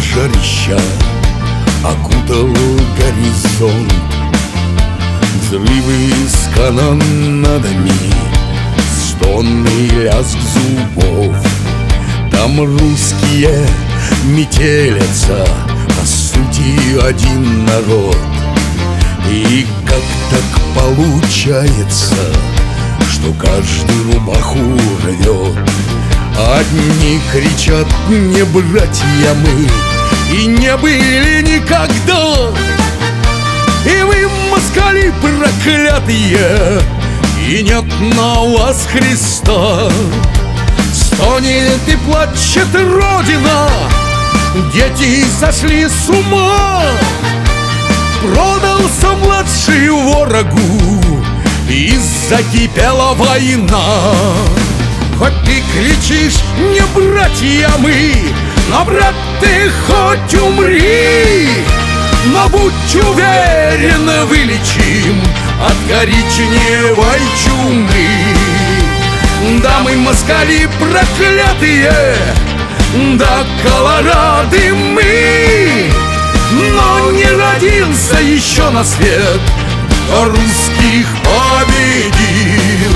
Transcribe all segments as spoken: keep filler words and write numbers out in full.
жарища окутал горизонт. Взрывы с канонадами, стоны и лязг зубов. Там русские метелятся, по сути один народ. И как так получается, что каждый рубаху рвет? Одни кричат: не братья мы, и не были никогда. И вы, москали проклятые, и нет на вас Христа. Стонет и плачет Родина, дети сошли с ума. Продался младший ворогу, и закипела война. Хоть ты кричишь: не братья мы, но, брат, ты хоть умри. Но будь уверен, вылечим от коричневой чумы. Да, мы москали проклятые, да, колорады мы. Но не родился еще на свет, кто русских победил.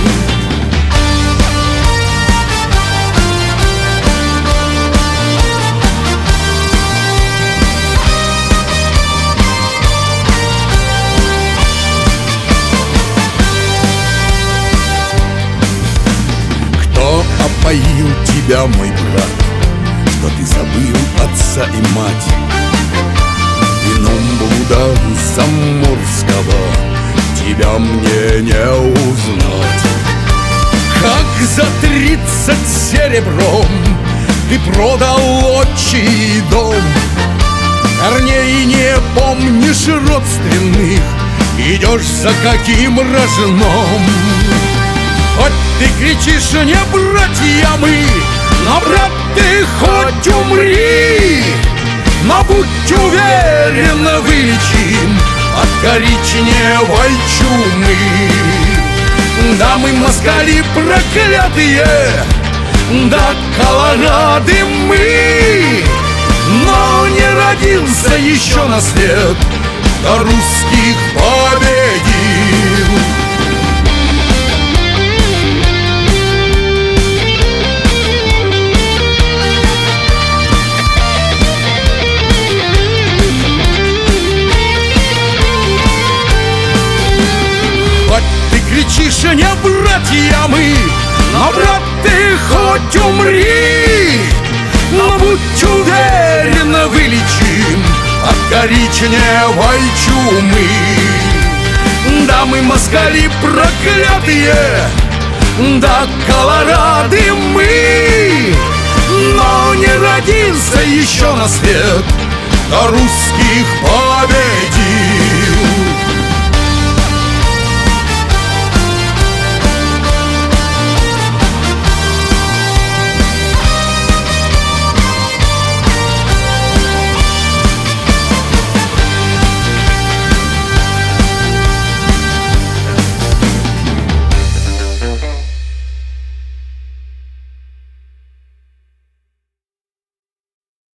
Опоил тебя, мой брат, что ты забыл отца и мать. Вином блуда заморского тебя мне не узнать. Как за тридцать серебром ты продал отчий дом. Корней не помнишь родственных, идешь за каким рожном. Хоть ты кричишь: не братья мы, но, брат, ты хоть умри. Но будь уверен, вылечим от коричневой чумы. Да, мы москали проклятые, да, колорады мы. Но не родился еще на свет, кто русских победил. Кричишь: не братья мы, но, брат, ты хоть умри. Но будь уверен, вылечим от коричневой чумы. Да, мы москали проклятые, да, колорады мы. Но не родился еще на свет, кто русских победил.